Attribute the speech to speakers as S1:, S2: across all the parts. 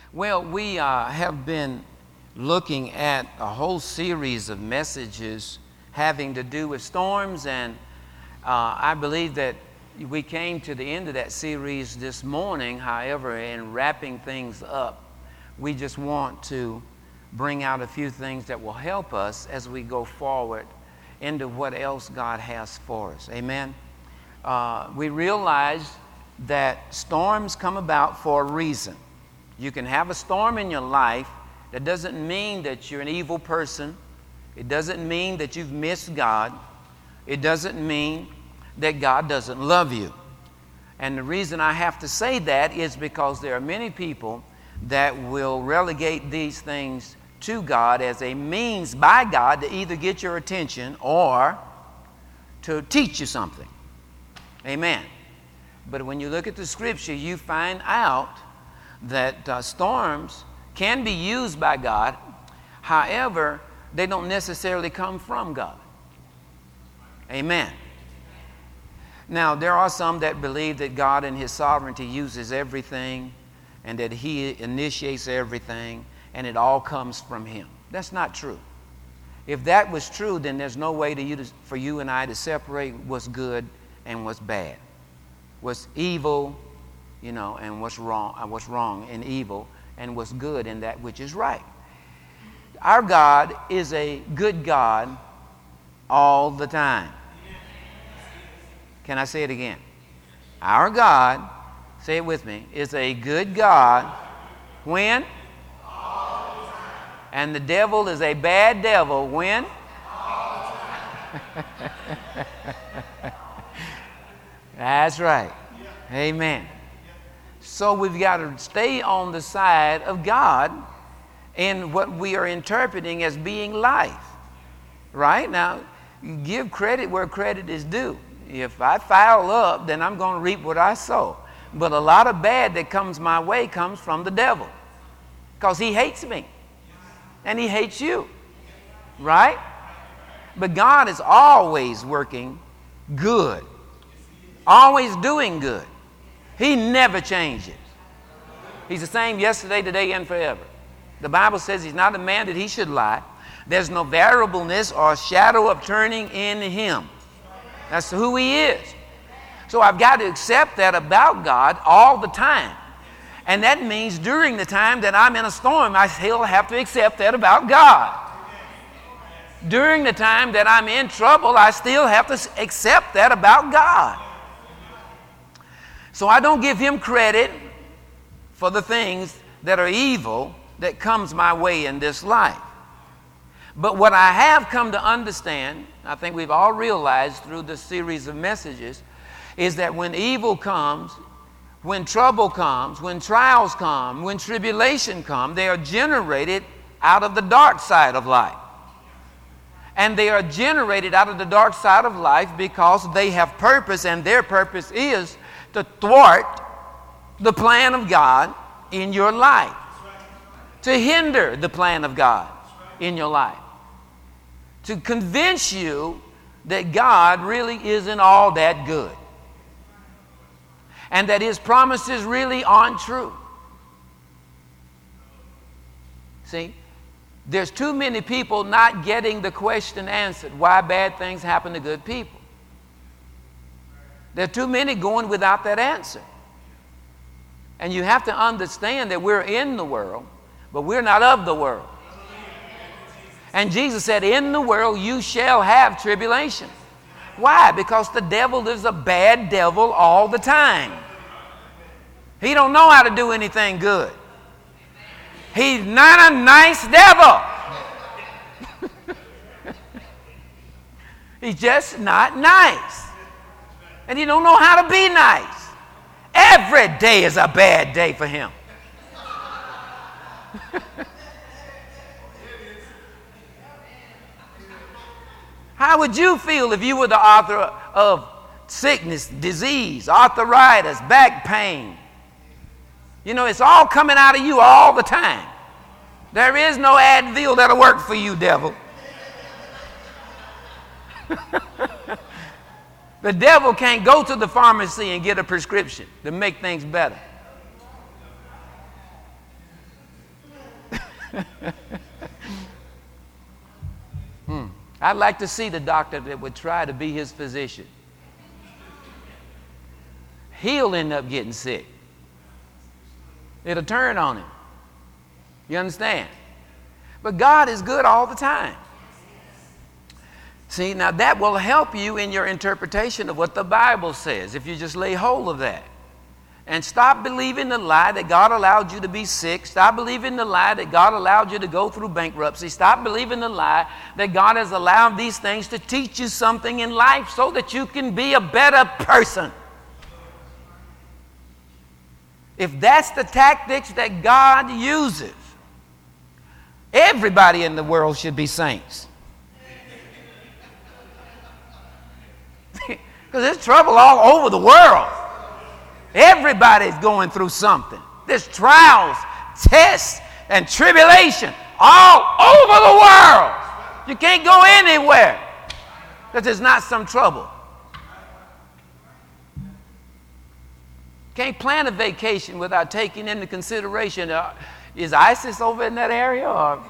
S1: Well, we have been looking at a whole series of messages having to do with storms, and I believe that we came to the end of that series this morning. However, in wrapping things up, we just want to bring out a few things that will help us as we go forward into what else God has for us. Amen. We realize that storms come about for a reason. You can have a storm in your life. That doesn't mean that you're an evil person. It doesn't mean that you've missed God. It doesn't mean that God doesn't love you. And the reason I have to say that is because there are many people that will relegate these things to God as a means by God to either get your attention or to teach you something. Amen. But when you look at the scripture, you find out that storms can be used by God. However, they don't necessarily come from God. Amen. Now, there are some that believe that God in His sovereignty uses everything and that He initiates everything and it all comes from Him. That's not true. If that was true, then there's no way for you and I to separate what's good and what's bad, what's evil, and what's wrong and evil, and what's good and that which is right. Our God is a good God all the time. Can I say it again? Our God, say it with me, is a good God when? All the time. And the devil is a bad devil when? All the time. That's right. Amen. So we've got to stay on the side of God in what we are interpreting as being life. Right? Now, give credit where credit is due. If I foul up, then I'm going to reap what I sow. But a lot of bad that comes my way comes from the devil. Because he hates me. And he hates you. Right? But God is always working good. Always doing good. He never changes. He's the same yesterday, today, and forever. The Bible says He's not a man that He should lie. There's no variableness or shadow of turning in Him. That's who He is. So I've got to accept that about God all the time. And that means during the time that I'm in a storm, I still have to accept that about God. During the time that I'm in trouble, I still have to accept that about God. So I don't give Him credit for the things that are evil that comes my way in this life. But what I have come to understand, I think we've all realized through this series of messages, is that when evil comes, when trouble comes, when trials come, when tribulation comes, they are generated out of the dark side of life. And they are generated out of the dark side of life because they have purpose, and their purpose is to thwart the plan of God in your life, to hinder the plan of God in your life, to convince you that God really isn't all that good and that His promises really aren't true. See, there's too many people not getting the question answered, why bad things happen to good people. There are too many going without that answer. And you have to understand that we're in the world, but we're not of the world. And Jesus said, in the world you shall have tribulation. Why? Because the devil is a bad devil all the time. He don't know how to do anything good. He's not a nice devil. He's just not nice. And he don't know how to be nice. Every day is a bad day for him. How would you feel if you were the author of sickness, disease, arthritis, back pain? It's all coming out of you all the time. There is no Advil that'll work for you, devil. The devil can't go to the pharmacy and get a prescription to make things better. I'd like to see the doctor that would try to be his physician. He'll end up getting sick. It'll turn on him. You understand? But God is good all the time. See, now that will help you in your interpretation of what the Bible says if you just lay hold of that. And stop believing the lie that God allowed you to be sick. Stop believing the lie that God allowed you to go through bankruptcy. Stop believing the lie that God has allowed these things to teach you something in life so that you can be a better person. If that's the tactics that God uses, everybody in the world should be saints. Because there's trouble all over the world. Everybody's going through something. There's trials, tests, and tribulation all over the world. You can't go anywhere that there's not some trouble. Can't plan a vacation without taking into consideration, is ISIS over in that area? Or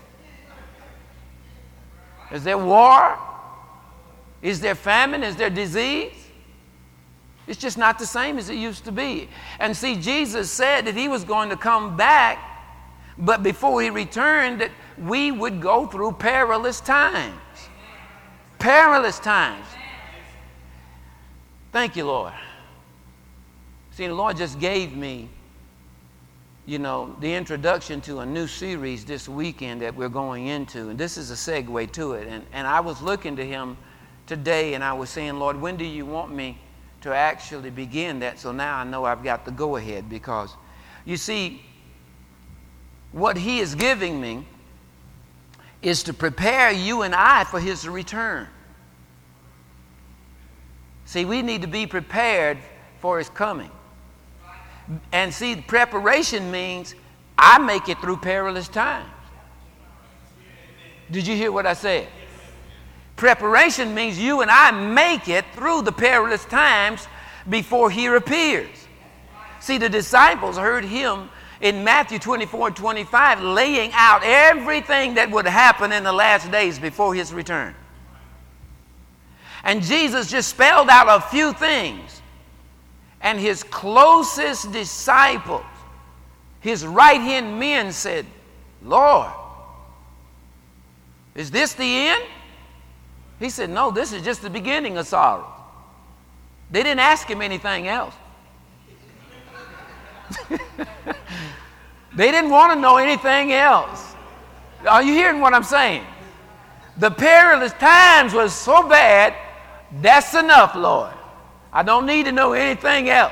S1: is there war? Is there famine? Is there disease? It's just not the same as it used to be. And see, Jesus said that he was going to come back, but before he returned, that we would go through perilous times. Perilous times. Thank you, Lord. See, the Lord just gave me, the introduction to a new series this weekend that we're going into. And this is a segue to it. And I was looking to him today and I was saying, Lord, when do you want me to actually begin that? So now I know I've got the go-ahead, because you see, what he is giving me is to prepare you and I for his return. See, we need to be prepared for his coming. And see, preparation means I make it through perilous times. Did you hear what I said? Preparation means you and I make it through the perilous times before he appears. See, the disciples heard him in Matthew 24:25 laying out everything that would happen in the last days before his return. And Jesus just spelled out a few things. And his closest disciples, his right-hand men, said, Lord, is this the end? He said, no, this is just the beginning of sorrow. They didn't ask him anything else. They didn't want to know anything else. Are you hearing what I'm saying? The perilous times was so bad, that's enough, Lord. I don't need to know anything else.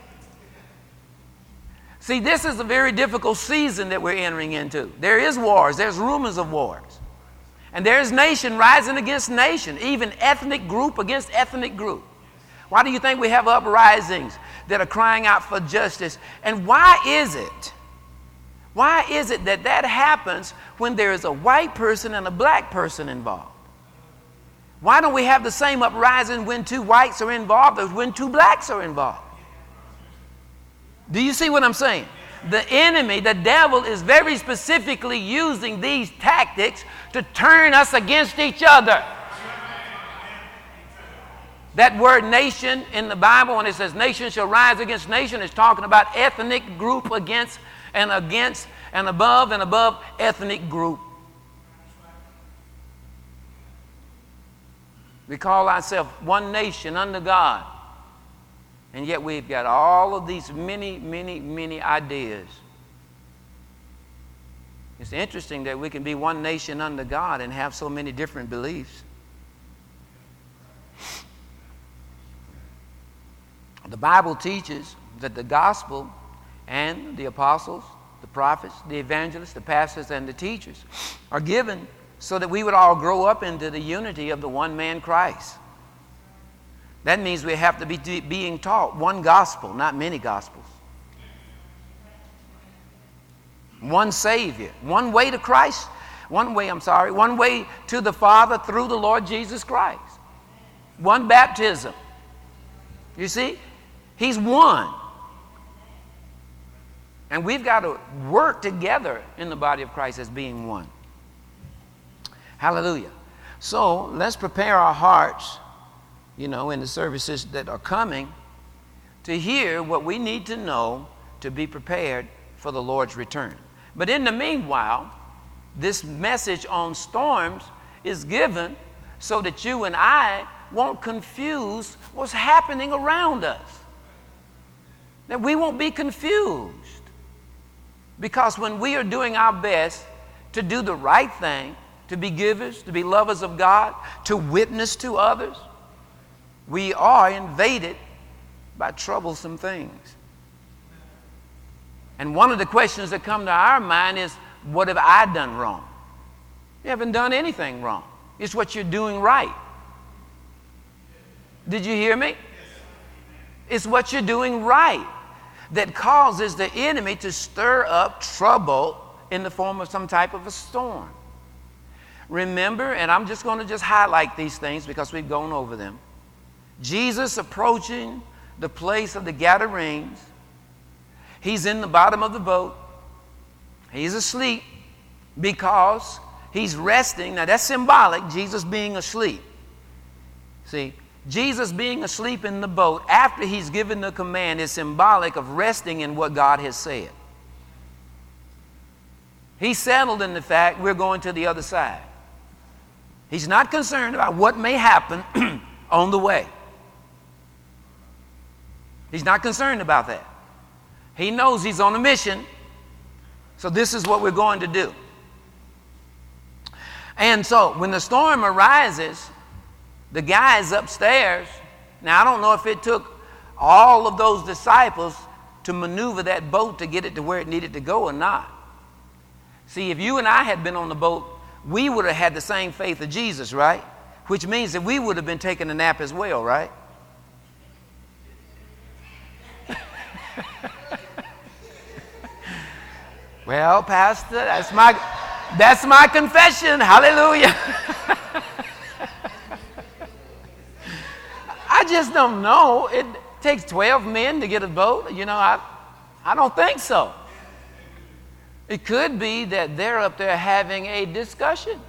S1: See, this is a very difficult season that we're entering into. There is wars. There's rumors of wars. And there's nation rising against nation, even ethnic group against ethnic group. Why do you think we have uprisings that are crying out for justice? And why is it? Why is it that that happens when there is a white person and a black person involved? Why don't we have the same uprising when two whites are involved as when two blacks are involved? Do you see what I'm saying? The enemy, the devil, is very specifically using these tactics to turn us against each other. That word nation in the Bible, when it says nation shall rise against nation, is talking about ethnic group against and above ethnic group. We call ourselves one nation under God. And yet we've got all of these many ideas. It's interesting that we can be one nation under God and have so many different beliefs. The Bible teaches that the gospel and the apostles, the prophets, the evangelists, the pastors, and the teachers are given so that we would all grow up into the unity of the one man Christ. That means we have to be being taught one gospel, not many gospels. One Savior, one way to Christ, one way to the Father through the Lord Jesus Christ. One baptism. You see? He's one. And we've got to work together in the body of Christ as being one. Hallelujah. So let's prepare our hearts, in the services that are coming, to hear what we need to know to be prepared for the Lord's return. But in the meanwhile, this message on storms is given so that you and I won't confuse what's happening around us. That we won't be confused. Because when we are doing our best to do the right thing, to be givers, to be lovers of God, to witness to others, we are invaded by troublesome things. And one of the questions that come to our mind is, what have I done wrong? You haven't done anything wrong. It's what you're doing right. Did you hear me? It's what you're doing right that causes the enemy to stir up trouble in the form of some type of a storm. Remember, and I'm just going to highlight these things because we've gone over them. Jesus approaching the place of the Gadarenes. He's in the bottom of the boat. He's asleep because he's resting. Now that's symbolic, Jesus being asleep. See, Jesus being asleep in the boat after he's given the command is symbolic of resting in what God has said. He's settled in the fact we're going to the other side. He's not concerned about what may happen on the way. He's not concerned about that. He knows he's on a mission, so this is what we're going to do. And so when the storm arises, the guys upstairs, now I don't know if it took all of those disciples to maneuver that boat to get it to where it needed to go or not. See, if you and I had been on the boat, we would have had the same faith of Jesus, right? Which means that we would have been taking a nap as well, right? Well, Pastor, that's my confession. Hallelujah. I just don't know. It takes 12 men to get a boat. I don't think so. It could be that they're up there having a discussion.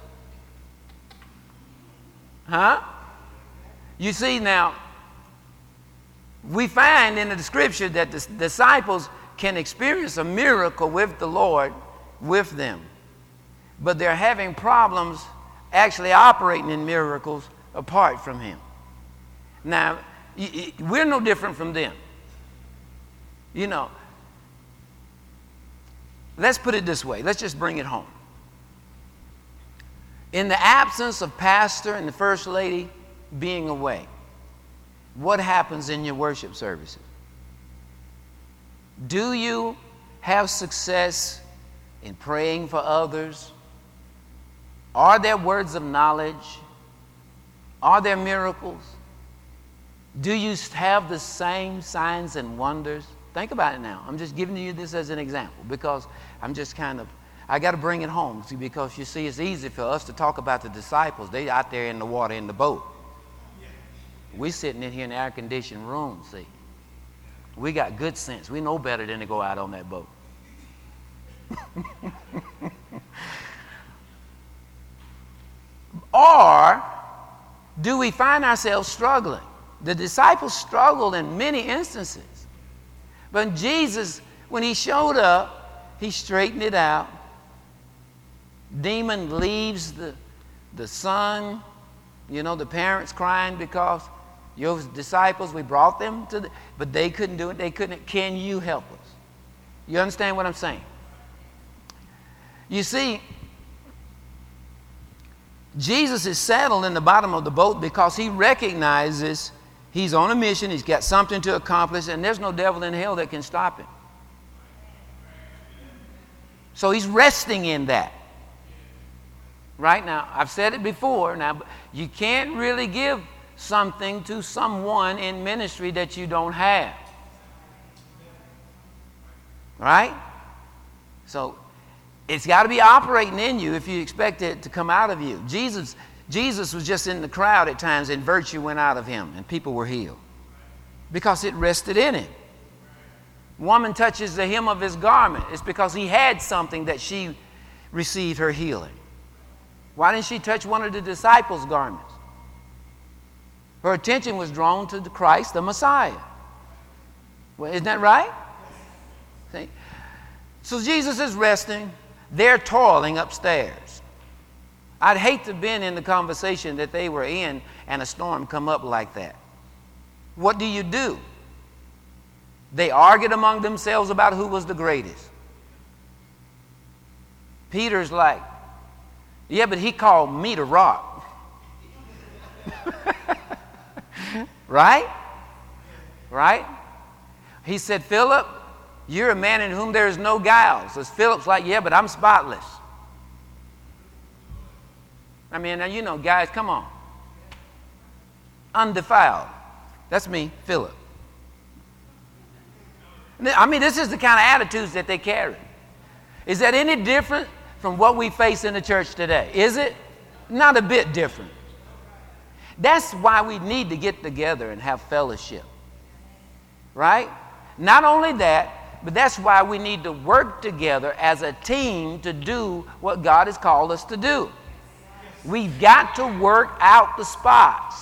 S1: Huh? You see, now, we find in the scripture that the disciples can experience a miracle with the Lord with them. But they're having problems actually operating in miracles apart from him. Now, we're no different from them. Let's put it this way. Let's just bring it home. In the absence of pastor and the first lady being away, what happens in your worship services? Do you have success in praying for others? Are there words of knowledge? Are there miracles? Do you have the same signs and wonders? Think about it now. I'm just giving you this as an example because I got to bring it home. See, because you see, it's easy for us to talk about the disciples. They out there in the water in the boat. We're sitting in here in the air-conditioned room, see. We got good sense. We know better than to go out on that boat. Or do we find ourselves struggling? The disciples struggled in many instances. But Jesus, when he showed up, he straightened it out. Demon leaves the son. The parents crying because your disciples, we brought them but they couldn't do it. They couldn't. Can you help us? You understand what I'm saying? You see, Jesus is settled in the bottom of the boat because he recognizes he's on a mission, he's got something to accomplish, and there's no devil in hell that can stop him. So he's resting in that. Right now, I've said it before, now you can't really give something to someone in ministry that you don't have. Right? So it's got to be operating in you if you expect it to come out of you. Jesus was just in the crowd at times and virtue went out of him and people were healed because it rested in him. Woman touches the hem of his garment. It's because he had something that she received her healing. Why didn't she touch one of the disciples' garments? Her attention was drawn to the Christ, the Messiah. Well, isn't that right? See? So Jesus is resting. They're toiling upstairs. I'd hate to have been in the conversation that they were in and a storm come up like that. What do? They argued among themselves about who was the greatest. Peter's like, yeah, but he called me to rock. Right? Right? He said, Philip, you're a man in whom there is no guile. So Philip's like, yeah, but I'm spotless. I mean, now, you know, guys, come on. Undefiled. That's me, Philip. I mean, this is the kind of attitudes that they carry. Is that any different from what we face in the church today? Is it? Not a bit different. That's why we need to get together and have fellowship. Right? Not only that, but that's why we need to work together as a team to do what God has called us to do. We've got to work out the spots.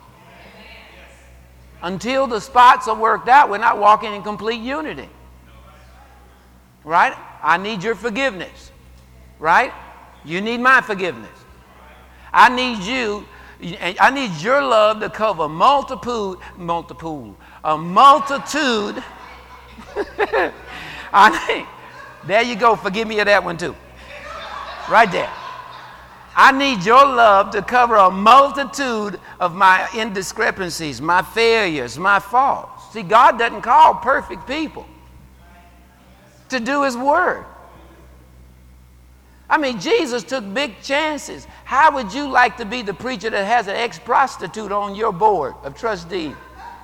S1: Until the spots are worked out, we're not walking in complete unity. Right? I need your forgiveness. Right? You need my forgiveness. I need your love to cover a multitude. There you go. Forgive me of that one too. Right there. I need your love to cover a multitude of my indiscrepancies, my failures, my faults. See, God doesn't call perfect people to do His word. I mean, Jesus took big chances. How would you like to be the preacher that has an ex-prostitute on your board of trustees?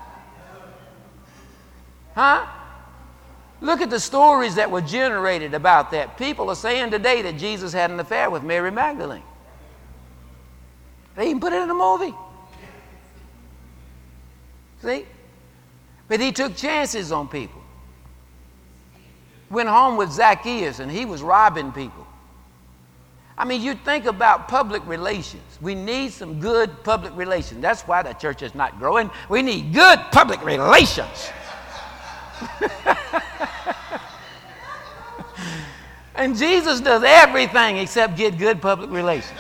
S1: Huh? Look at the stories that were generated about that. People are saying today that Jesus had an affair with Mary Magdalene. They even put it in a movie. See? But He took chances on people. Went home with Zacchaeus and he was robbing people. I mean, you think about public relations. We need some good public relations. That's why the church is not growing. We need good public relations. And Jesus does everything except get good public relations.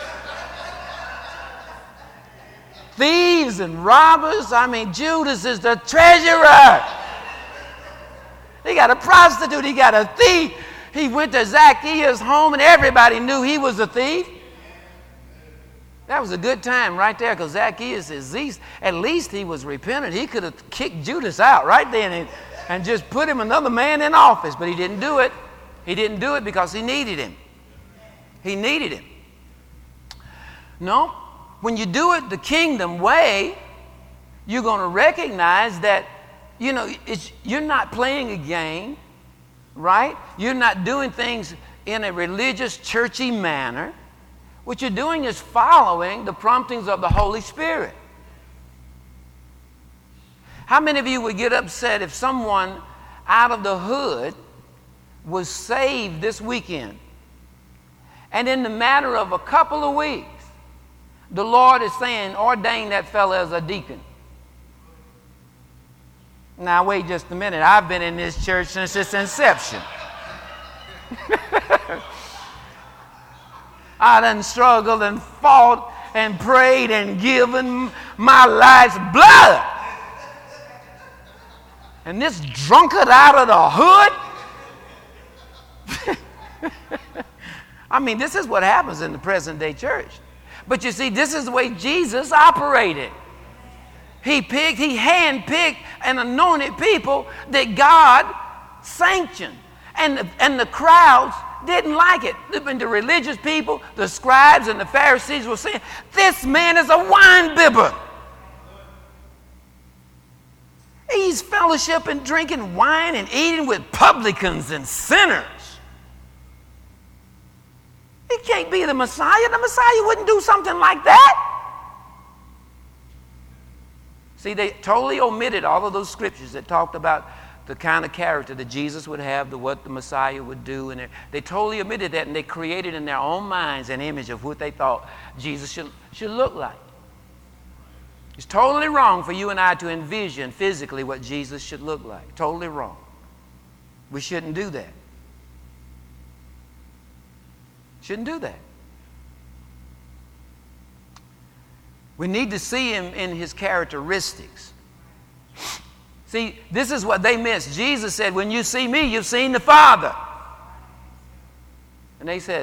S1: Thieves and robbers. I mean, Judas is the treasurer. He got a prostitute. He got a thief. He went to Zacchaeus' home and everybody knew he was a thief. That was a good time right there because Zacchaeus at least he was repentant. He could have kicked Judas out right then and just put him another man in office, but he didn't do it. He didn't do it because he needed him. He needed him. No, when you do it the kingdom way, you're going to recognize that, you know, you're not playing a game, right? You're not doing things in a religious, churchy manner. What you're doing is following the promptings of the Holy Spirit. How many of you would get upset if someone out of the hood was saved this weekend, and in the matter of a couple of weeks, the Lord is saying, ordain that fella as a deacon? Now, wait just a minute. I've been in this church since its inception. I done struggled and fought and prayed and given my life's blood. And this drunkard out of the hood? I mean, this is what happens in the present day church. But you see, this is the way Jesus operated. He handpicked and anointed people that God sanctioned. And the crowds didn't like it. The religious people, the scribes and the Pharisees were saying, this man is a wine bibber. He's fellowshipping, drinking wine and eating with publicans and sinners. He can't be the Messiah. The Messiah wouldn't do something like that. See, they totally omitted all of those scriptures that talked about the kind of character that Jesus would have, what the Messiah would do. And they totally omitted that, and they created in their own minds an image of what they thought Jesus should look like. It's totally wrong for you and I to envision physically what Jesus should look like. Totally wrong. We shouldn't do that. Shouldn't do that. We need to see him in his characteristics. See, this is what they missed. Jesus said, when you see me, you've seen the Father. And they said,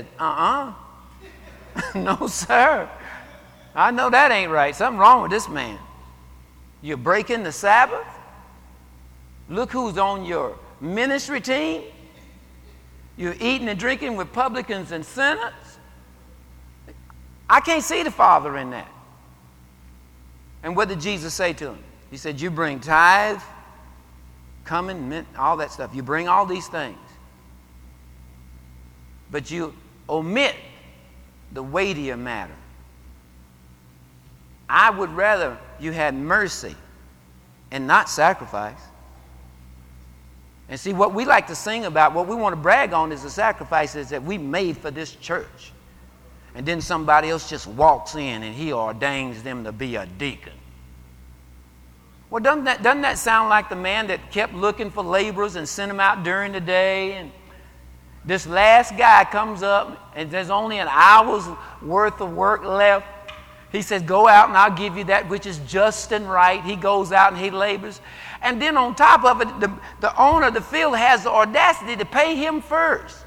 S1: no, sir. I know that ain't right. Something wrong with this man. You're breaking the Sabbath? Look who's on your ministry team. You're eating and drinking with publicans and sinners. I can't see the Father in that. And what did Jesus say to him? He said, you bring tithe, cumin, mint, all that stuff. You bring all these things. But you omit the weightier matter. I would rather you had mercy and not sacrifice. And see, what we like to sing about, what we want to brag on is the sacrifices that we made for this church. And then somebody else just walks in and he ordains them to be a deacon. Well, doesn't that sound like the man that kept looking for laborers and sent them out during the day? And this last guy comes up and there's only an hour's worth of work left. He says, go out and I'll give you that which is just and right. He goes out and he labors. And then on top of it, the owner of the field has the audacity to pay him first.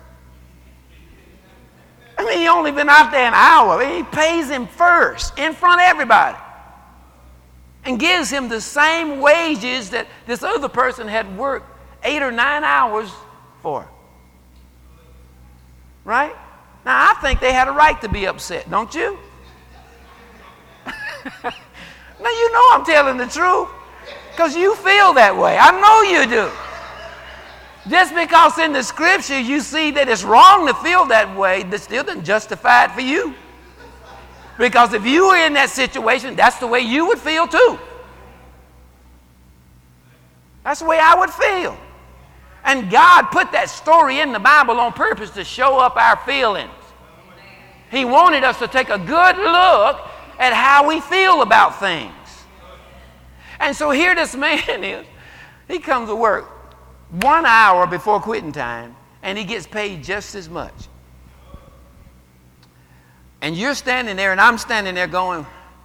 S1: I mean, he only been out there an hour. He pays him first in front of everybody. And gives him the same wages that this other person had worked 8 or 9 hours for. Right? Now, I think they had a right to be upset, don't you? Now, you know I'm telling the truth because you feel that way. I know you do. Just because in the scripture you see that it's wrong to feel that way, that still doesn't justify it for you. Because if you were in that situation, that's the way you would feel too. That's the way I would feel. And God put that story in the Bible on purpose to show up our feelings. He wanted us to take a good look at how we feel about things. And so here this man is. He comes to work 1 hour before quitting time, and he gets paid just as much. And you're standing there, and I'm standing there going,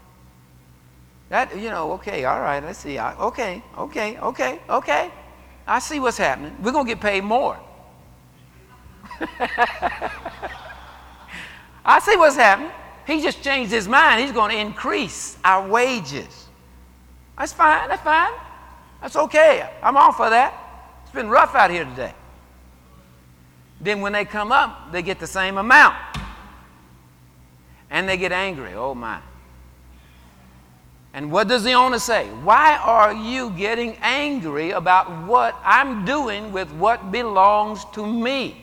S1: okay, all right, let's see. Okay. I see what's happening. We're going to get paid more. I see what's happening. He just changed his mind. He's going to increase our wages. That's fine. That's okay. I'm all for that. It's been rough out here today. Then when they come up, they get the same amount. And they get angry. Oh, my. And what does the owner say? Why are you getting angry about what I'm doing with what belongs to me?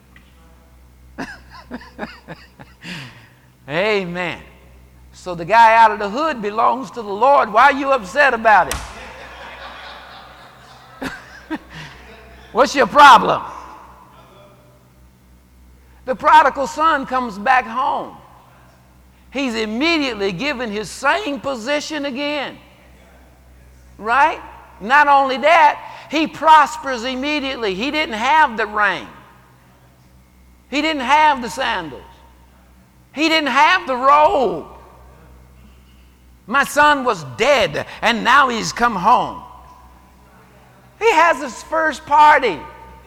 S1: Amen. So the guy out of the hood belongs to the Lord. Why are you upset about it? What's your problem? The prodigal son comes back home. He's immediately given his same position again. Right? Not only that, he prospers immediately. He didn't have the ring. He didn't have the sandals. He didn't have the robe. My son was dead, and now he's come home. He has his first party.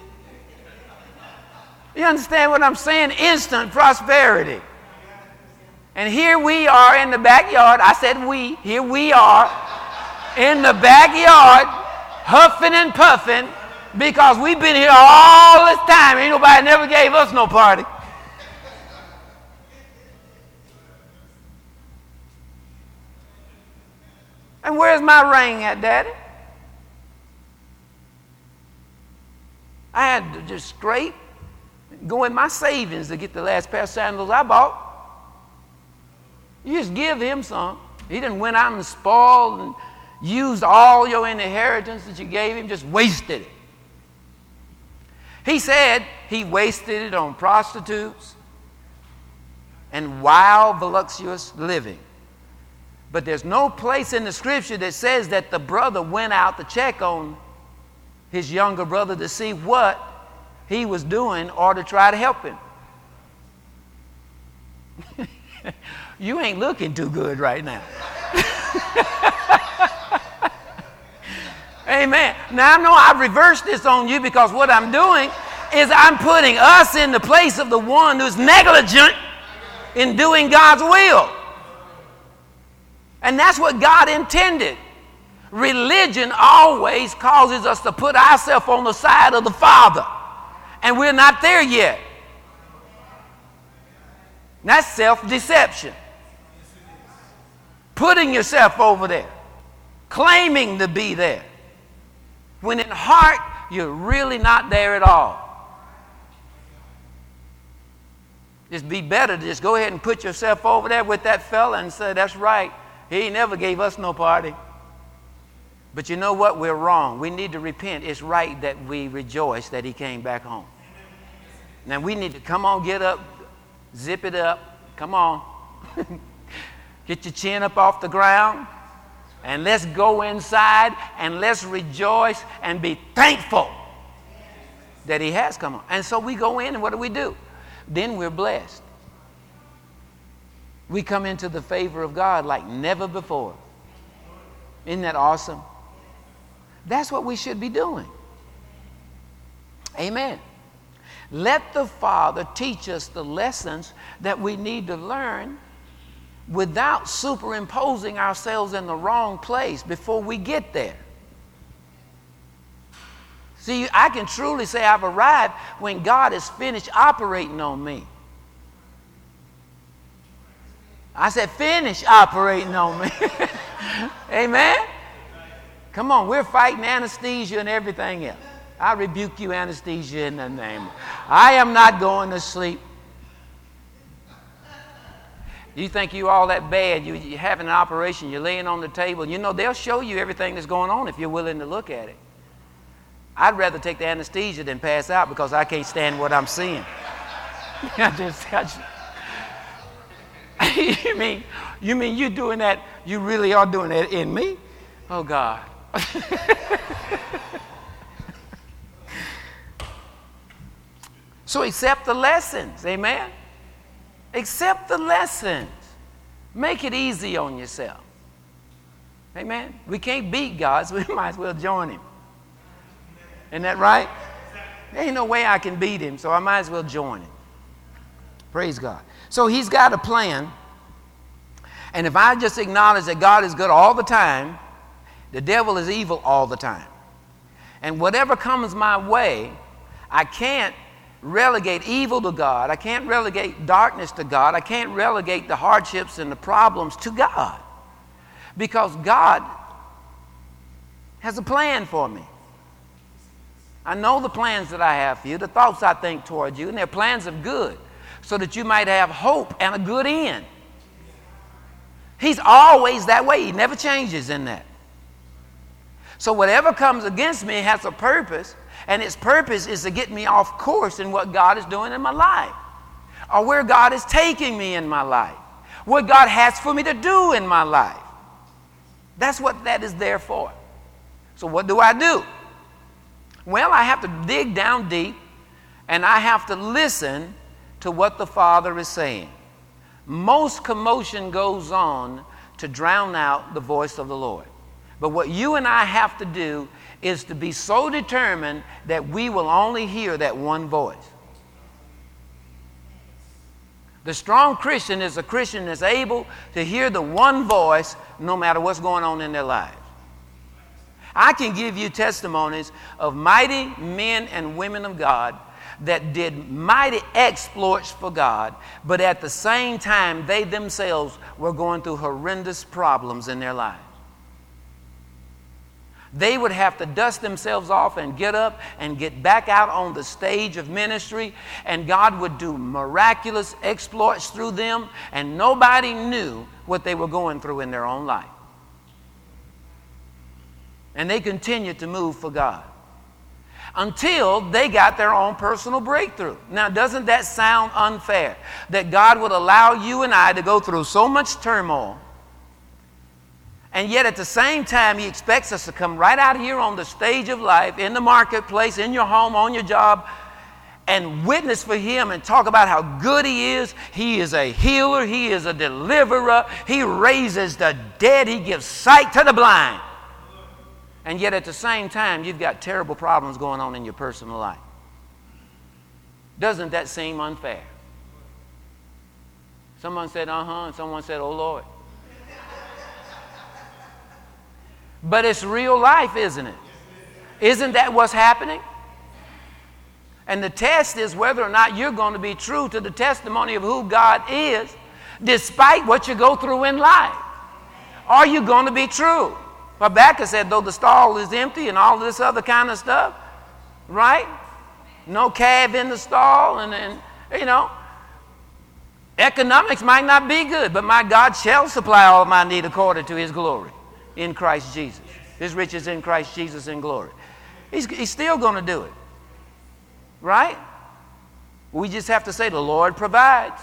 S1: You understand what I'm saying? Instant prosperity. And here we are in the backyard. I said we. Here we are in the backyard, huffing and puffing, because we've been here all this time. Ain't nobody never gave us no party. And where's my ring at, Daddy? I had to just scrape, go in my savings to get the last pair of sandals I bought. You just give him some. He didn't went out and spoiled and used all your inheritance that you gave him, just wasted it. He said he wasted it on prostitutes and wild, voluptuous living. But there's no place in the scripture that says that the brother went out to check on his younger brother to see what he was doing or to try to help him. You ain't looking too good right now. Amen. Now I know I've reversed this on you because what I'm doing is I'm putting us in the place of the one who's negligent in doing God's will. And that's what God intended. Religion always causes us to put ourselves on the side of the Father. And we're not there yet. That's self-deception. Putting yourself over there. Claiming to be there. When in heart, you're really not there at all. Just be better to just go ahead and put yourself over there with that fella and say, that's right. He never gave us no party. But you know what? We're wrong. We need to repent. It's right that we rejoice that he came back home. Now we need to come on, get up, zip it up. Come on. Get your chin up off the ground. And let's go inside and let's rejoice and be thankful that he has come on. And so we go in and what do? Then we're blessed. We come into the favor of God like never before. Isn't that awesome? That's what we should be doing. Amen. Let the Father teach us the lessons that we need to learn without superimposing ourselves in the wrong place before we get there. See, I can truly say I've arrived when God has finished operating on me. I said, finish operating on me. Amen? Come on, we're fighting anesthesia and everything else. I rebuke you, anesthesia, in the name. I am not going to sleep. You think you all that bad, you're having an operation, you're laying on the table. You know, they'll show you everything that's going on if you're willing to look at it. I'd rather take the anesthesia than pass out because I can't stand what I'm seeing. You mean you're doing that, you really are doing that in me? Oh, God. So accept the lessons, amen? Accept the lessons. Make it easy on yourself. Amen? We can't beat God, so we might as well join him. Isn't that right? There ain't no way I can beat him, so I might as well join him. Praise God. So he's got a plan. And if I just acknowledge that God is good all the time, the devil is evil all the time. And whatever comes my way, I can't relegate evil to God. I can't relegate darkness to God. I can't relegate the hardships and the problems to God. Because God has a plan for me. I know the plans that I have for you, the thoughts I think toward you, and they're plans of good, so that you might have hope and a good end. He's always that way. He never changes in that. So whatever comes against me has a purpose, and its purpose is to get me off course in what God is doing in my life, or where God is taking me in my life, what God has for me to do in my life. That's what that is there for. So what do? Well, I have to dig down deep, and I have to listen to what the Father is saying. Most commotion goes on to drown out the voice of the Lord. But what you and I have to do is to be so determined that we will only hear that one voice. The strong Christian is a Christian that's able to hear the one voice no matter what's going on in their lives. I can give you testimonies of mighty men and women of God that did mighty exploits for God, but at the same time, they themselves were going through horrendous problems in their lives. They would have to dust themselves off and get up and get back out on the stage of ministry, and God would do miraculous exploits through them, and nobody knew what they were going through in their own life. And they continued to move for God. until they got their own personal breakthrough. Now, doesn't that sound unfair? That God would allow you and I to go through so much turmoil, and yet at the same time, He expects us to come right out here on the stage of life, in the marketplace, in your home, on your job, and witness for Him and talk about how good He is. He is a healer. He is a deliverer. He raises the dead. He gives sight to the blind. And yet at the same time, you've got terrible problems going on in your personal life. Doesn't that seem unfair? Someone said, and someone said, oh, Lord. But it's real life, isn't it? Isn't that what's happening? And the test is whether or not you're going to be true to the testimony of who God is, despite what you go through in life. Are you going to be true? Habakkuk said, though the stall is empty and all this other kind of stuff, right? No calf in the stall, and economics might not be good, but my God shall supply all my need according to His glory in Christ Jesus. His riches in Christ Jesus in glory. He's still going to do it, right? We just have to say the Lord provides.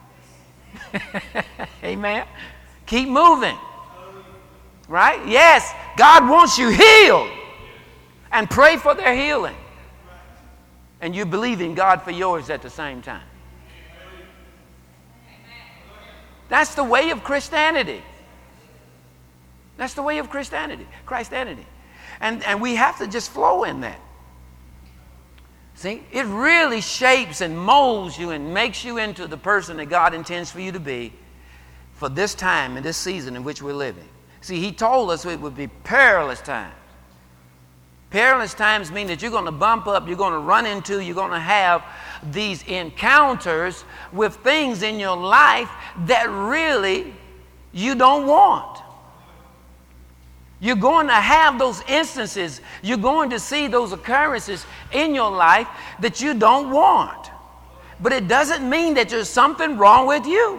S1: Amen. Keep moving. Right? Yes, God wants you healed. And pray for their healing. And you believe in God for yours at the same time. That's the way of Christianity. That's the way of Christianity. And we have to just flow in that. See, it really shapes and molds you and makes you into the person that God intends for you to be for this time and this season in which we're living. See, He told us it would be perilous times. Perilous times mean that you're going to bump up, you're going to run into, you're going to have these encounters with things in your life that really you don't want. You're going to have those instances, you're going to see those occurrences in your life that you don't want. But it doesn't mean that there's something wrong with you.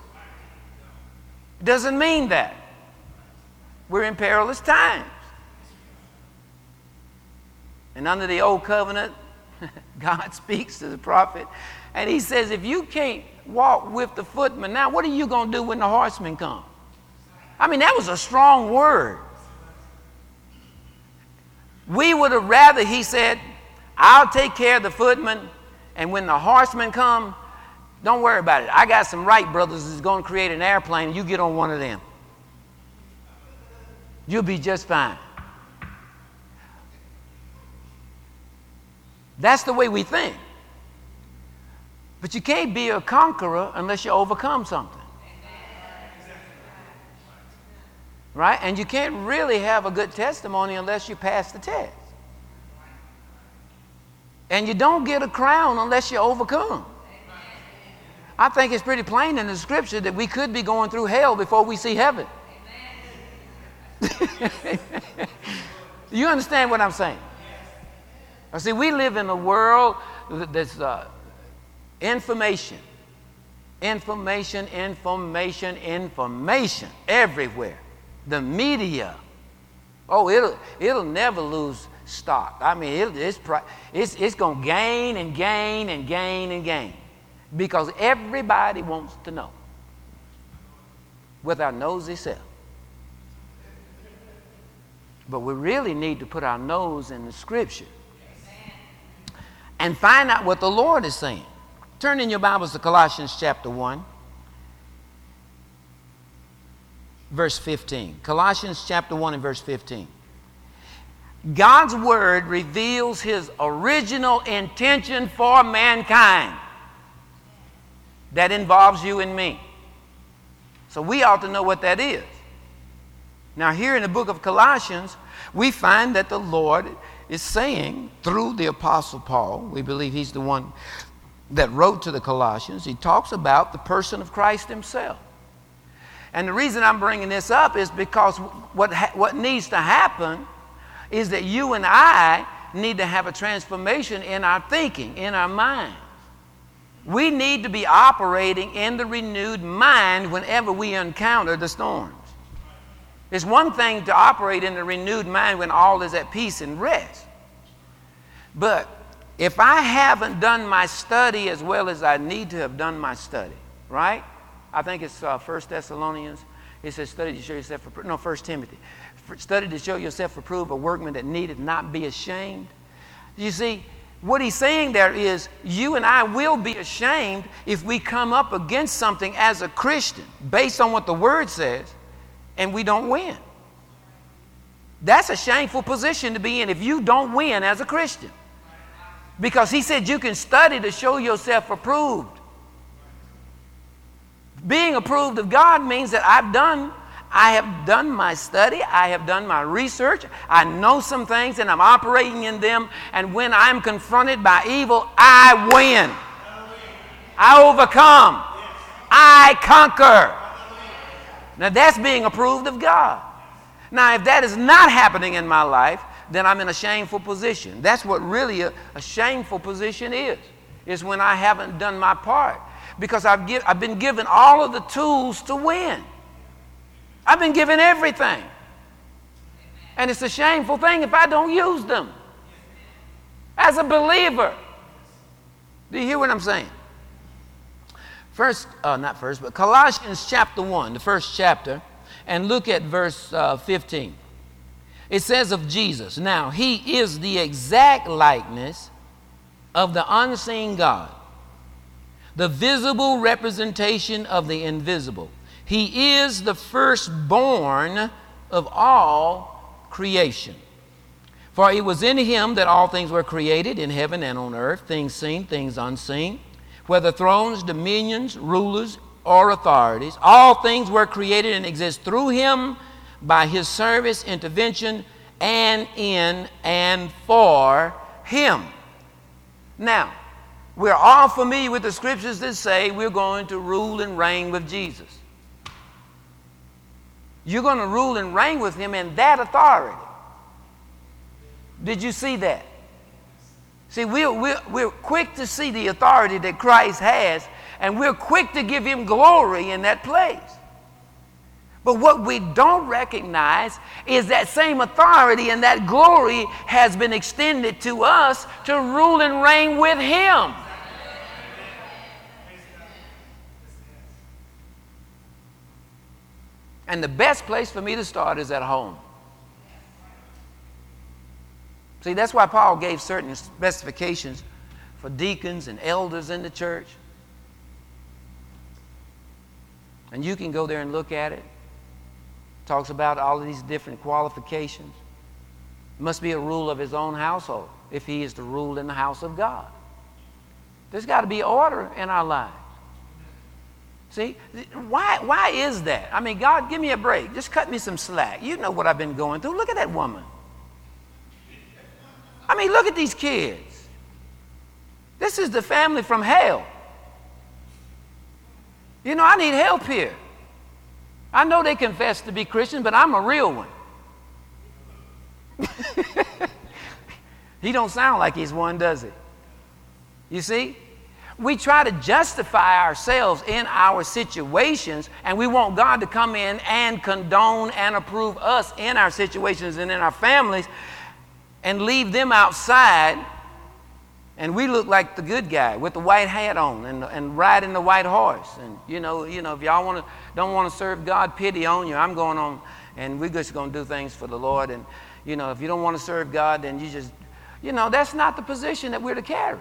S1: It doesn't mean that. We're in perilous times. And under the old covenant, God speaks to the prophet, and He says, if you can't walk with the footman, now what are you going to do when the horsemen come? I mean, that was a strong word. We would have rather, He said, I'll take care of the footman, and when the horsemen come, don't worry about it. I got some Wright brothers that's going to create an airplane, and you get on one of them. You'll be just fine. That's the way we think. But you can't be a conqueror unless you overcome something. Right? And you can't really have a good testimony unless you pass the test. And you don't get a crown unless you overcome. I think it's pretty plain in the scripture that we could be going through hell before we see heaven. You understand what I'm saying? See, we live in a world that's information everywhere. The media, it'll never lose stock. I mean, it's going to gain and gain and gain and gain because everybody wants to know with our nosy self. But we really need to put our nose in the Scripture and find out what the Lord is saying. Turn in your Bibles to Colossians chapter 1, verse 15. Colossians chapter 1 and verse 15. God's Word reveals His original intention for mankind. That involves you and me. So we ought to know what that is. Now here in the book of Colossians, we find that the Lord is saying through the Apostle Paul, we believe he's the one that wrote to the Colossians, he talks about the person of Christ Himself. And the reason I'm bringing this up is because what needs to happen is that you and I need to have a transformation in our thinking, in our mind. We need to be operating in the renewed mind whenever we encounter the storms. It's one thing to operate in the renewed mind when all is at peace and rest. But if I haven't done my study as well as I need to have done my study, right? I think it's 1 Thessalonians. It says, study to show yourself approved. No, 1 Timothy. Study to show yourself approved, a workman that needeth not be ashamed. You see, what he's saying there is you and I will be ashamed if we come up against something as a Christian based on what the Word says and we don't win. That's a shameful position to be in if you don't win as a Christian. Because he said you can study to show yourself approved. Being approved of God means that I have done my study, I have done my research, I know some things and I'm operating in them, and when I'm confronted by evil, I win. I overcome. I conquer. Now that's being approved of God. Now if that is not happening in my life, then I'm in a shameful position. That's what really a shameful position is when I haven't done my part. Because I've been given all of the tools to win. I've been given everything. And it's a shameful thing if I don't use them. As a believer. Do you hear what I'm saying? Colossians chapter 1, the first chapter, and look at verse 15. It says of Jesus, now he is the exact likeness of the unseen God, the visible representation of the invisible. He is the firstborn of all creation. For it was in him that all things were created, in heaven and on earth, things seen, things unseen, whether thrones, dominions, rulers, or authorities. All things were created and exist through him, by his service, intervention, and in and for him. Now, we're all familiar with the scriptures that say we're going to rule and reign with Jesus. You're going to rule and reign with him in that authority. Did you see that? See, we're quick to see the authority that Christ has, and we're quick to give him glory in that place. But what we don't recognize is that same authority and that glory has been extended to us to rule and reign with him. And the best place for me to start is at home. See, that's why Paul gave certain specifications for deacons and elders in the church. And you can go there and look at it. Talks about all of these different qualifications. It must be a rule of his own household if he is to rule in the house of God. There's got to be order in our lives. See, why is that? I mean, God, give me a break. Just cut me some slack. You know what I've been going through. Look at that woman. I mean, look at these kids. This is the family from hell. You know, I need help here. I know they confess to be Christian, but I'm a real one. He don't sound like he's one, does he? You see? We try to justify ourselves in our situations, and we want God to come in and condone and approve us in our situations and in our families and leave them outside, and we look like the good guy with the white hat on and riding the white horse. And you know, if y'all don't want to serve God, pity on you. I'm going on, and we're just going to do things for the Lord. And if you don't want to serve God, then you just, that's not the position that we're to carry.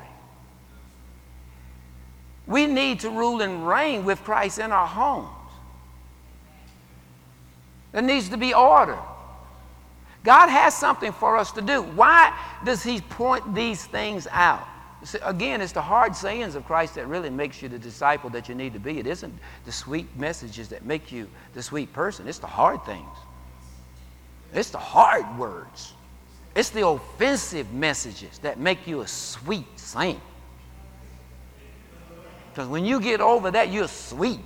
S1: We need to rule and reign with Christ in our homes. There needs to be order. God has something for us to do. Why does he point these things out? Again, it's the hard sayings of Christ that really makes you the disciple that you need to be. It isn't the sweet messages that make you the sweet person. It's the hard things. It's the hard words. It's the offensive messages that make you a sweet saint. Because when you get over that, you're sweet.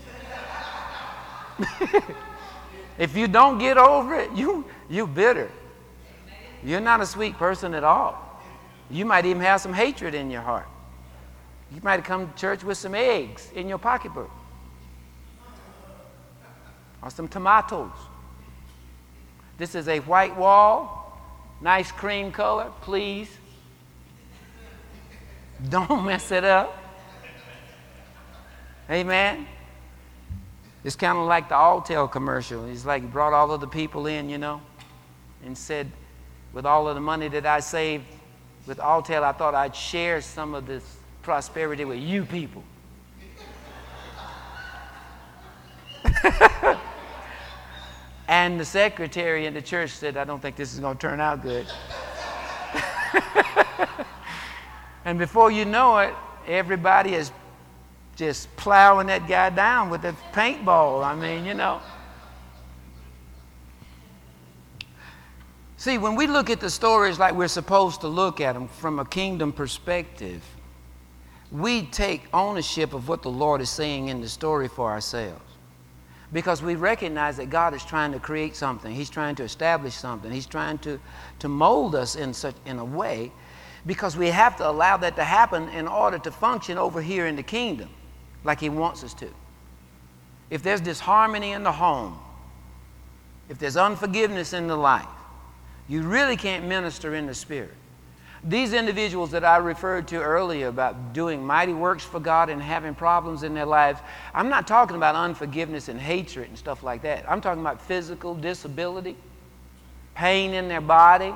S1: If you don't get over it, you're bitter. You're not a sweet person at all. You might even have some hatred in your heart. You might have come to church with some eggs in your pocketbook. Or some tomatoes. This is a white wall, nice cream color, please. Don't mess it up. Amen. It's kind of like the Alltel commercial. It's like he brought all of the people in, and said, with all of the money that I saved with Alltel, I thought I'd share some of this prosperity with you people. And the secretary in the church said, I don't think this is going to turn out good. And before you know it, everybody is just plowing that guy down with a paintball. I mean, See, when we look at the stories like we're supposed to look at them from a kingdom perspective, we take ownership of what the Lord is saying in the story for ourselves. Because we recognize that God is trying to create something. He's trying to establish something. He's trying to mold us in a way, because we have to allow that to happen in order to function over here in the kingdom like He wants us to. If there's disharmony in the home, if there's unforgiveness in the life, you really can't minister in the Spirit. These individuals that I referred to earlier about doing mighty works for God and having problems in their lives, I'm not talking about unforgiveness and hatred and stuff like that. I'm talking about physical disability, pain in their body,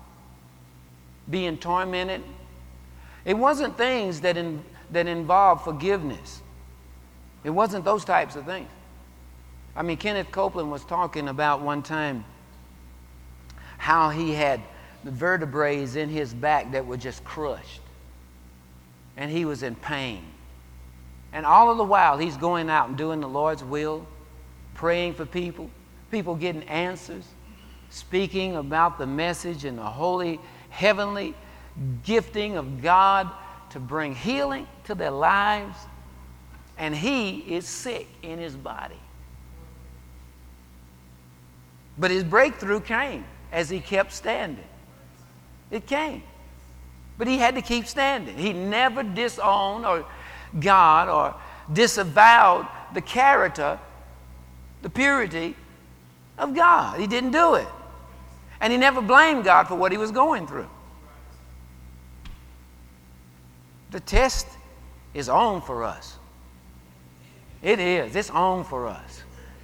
S1: being tormented. It wasn't things that involved forgiveness. It wasn't those types of things. I mean, Kenneth Copeland was talking about one time how he had the vertebrae in his back that were just crushed. And he was in pain. And all of the while, he's going out and doing the Lord's will, praying for people getting answers, speaking about the message and the holy, heavenly gifting of God to bring healing to their lives. And he is sick in his body. But his breakthrough came as he kept standing. It came. But he had to keep standing. He never disowned God or disavowed the character, the purity of God. He didn't do it. And he never blamed God for what he was going through. The test is on for us. It is. It's on for us.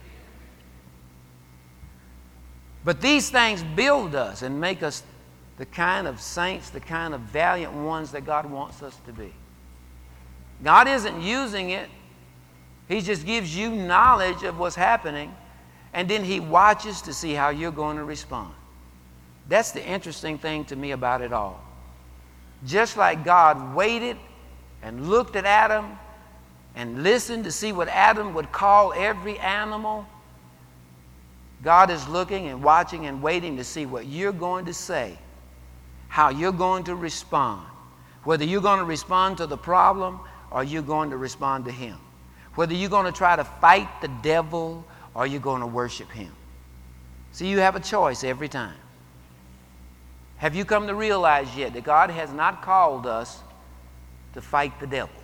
S1: But these things build us and make us the kind of saints, the kind of valiant ones that God wants us to be. God isn't using it. He just gives you knowledge of what's happening, and then He watches to see how you're going to respond. That's the interesting thing to me about it all. Just like God waited and looked at Adam and listened to see what Adam would call every animal, God is looking and watching and waiting to see what you're going to say, how you're going to respond, whether you're going to respond to the problem or you're going to respond to Him, whether you're going to try to fight the devil or you're going to worship Him. See, you have a choice every time. Have you come to realize yet that God has not called us to fight the devil?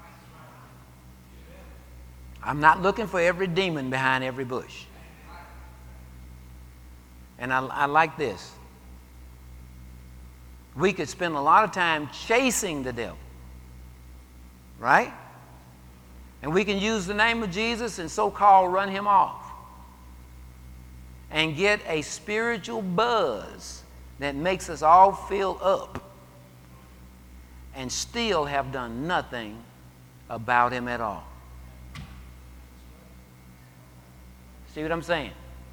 S1: I'm not looking for every demon behind every bush. And I like this. We could spend a lot of time chasing the devil, right? And we can use the name of Jesus and so-called run him off and get a spiritual buzz that makes us all feel up and still have done nothing about him at all. See what I'm saying?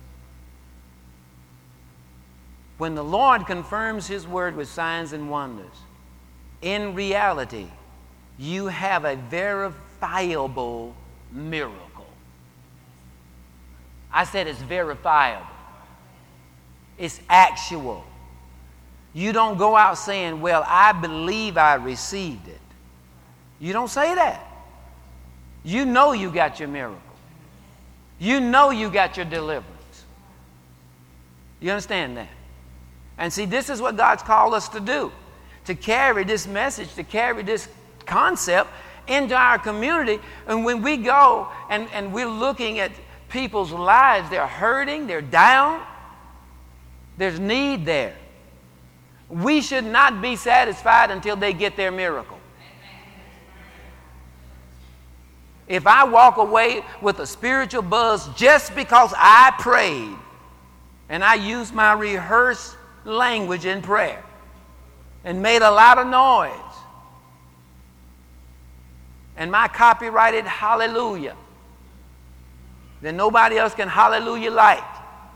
S1: When the Lord confirms His word with signs and wonders, in reality, you have a verifiable miracle. I said it's verifiable. It's actual. You don't go out saying, well, I believe I received it. You don't say that. You know you got your miracle. You know you got your deliverance. You understand that? And see, this is what God's called us to do, to carry this message, to carry this concept into our community. And when we go and we're looking at people's lives, they're hurting, they're down, there's need there. We should not be satisfied until they get their miracle. If I walk away with a spiritual buzz just because I prayed and I used my rehearsed language in prayer and made a lot of noise and my copyrighted hallelujah, then nobody else can hallelujah like.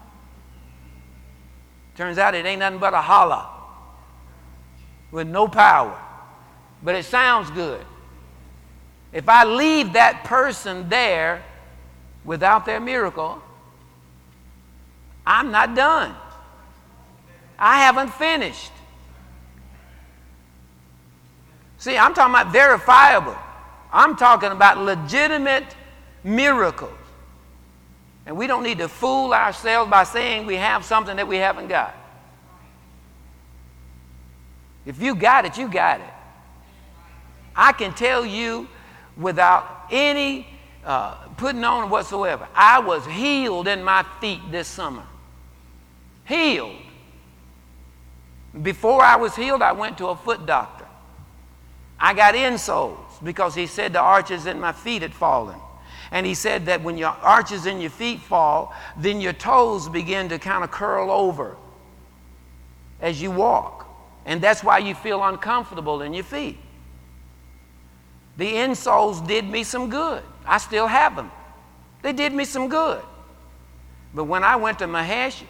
S1: Turns out it ain't nothing but a holler with no power, but it sounds good. If I leave that person there without their miracle, I'm not done. I haven't finished. See, I'm talking about verifiable. I'm talking about legitimate miracles. And we don't need to fool ourselves by saying we have something that we haven't got. If you got it, you got it. I can tell you without any putting on whatsoever, I was healed in my feet this summer. Healed. Before I was healed, I went to a foot doctor. I got insoles because he said the arches in my feet had fallen. And he said that when your arches in your feet fall, then your toes begin to kind of curl over as you walk. And that's why you feel uncomfortable in your feet. The insoles did me some good. I still have them. They did me some good. But when I went to Mahesh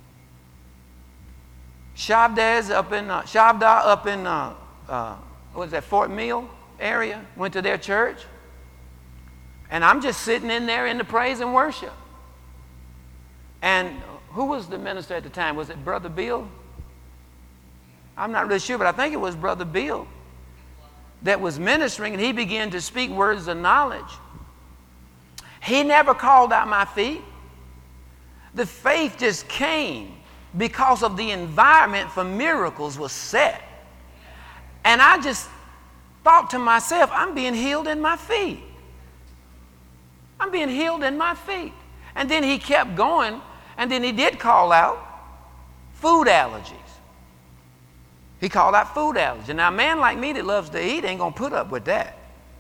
S1: Shavda up in what was that, Fort Mill area, went to their church, and I'm just sitting in there in the praise and worship. And who was the minister at the time? Was it Brother Bill? I'm not really sure, but I think it was Brother Bill that was ministering, and he began to speak words of knowledge. He never called out my feet. The faith just came because of the environment for miracles was set. And I just thought to myself, I'm being healed in my feet. I'm being healed in my feet. And then he kept going, and then he did call out food allergies. He called out food allergies. Now, a man like me that loves to eat ain't going to put up with that.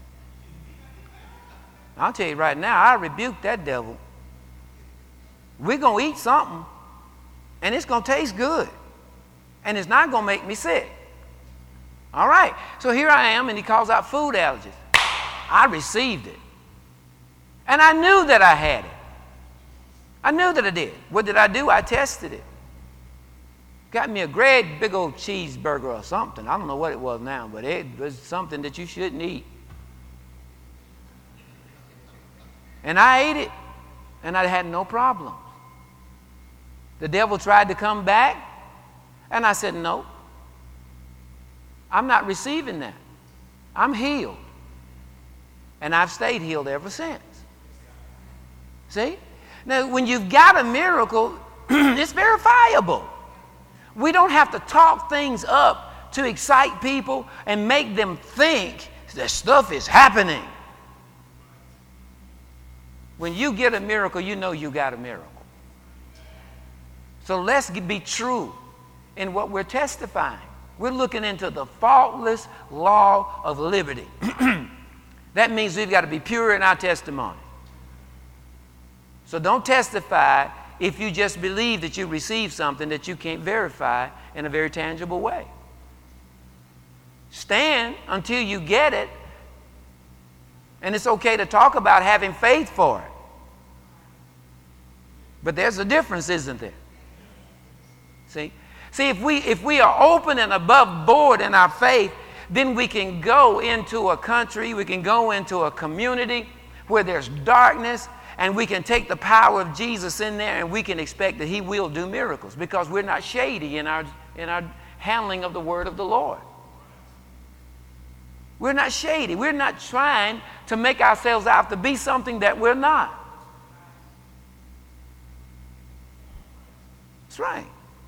S1: I'll tell you right now, I rebuke that devil. We're going to eat something, and it's going to taste good, and it's not going to make me sick. All right, so here I am, and he calls out food allergies. I received it. And I knew that I had it. I knew that I did. What did I do? I tested it. Got me a great big old cheeseburger or something. I don't know what it was now, but it was something that you shouldn't eat. And I ate it, and I had no problems. The devil tried to come back, and I said, no. I'm not receiving that. I'm healed. And I've stayed healed ever since. See? Now, when you've got a miracle, it's verifiable. We don't have to talk things up to excite people and make them think that stuff is happening. When you get a miracle, you know you got a miracle. So let's be true in what we're testifying. We're looking into the faultless law of liberty. That means we've got to be pure in our testimony. So don't testify if you just believe that you received something that you can't verify in a very tangible way. Stand until you get it. And it's okay to talk about having faith for it. But there's a difference, isn't there? See, if we are open and above board in our faith, then we can go into a country, we can go into a community where there's darkness, and we can take the power of Jesus in there, and we can expect that he will do miracles because we're not shady in our handling of the word of the Lord. We're not shady. We're not trying to make ourselves out to be something that we're not. That's right.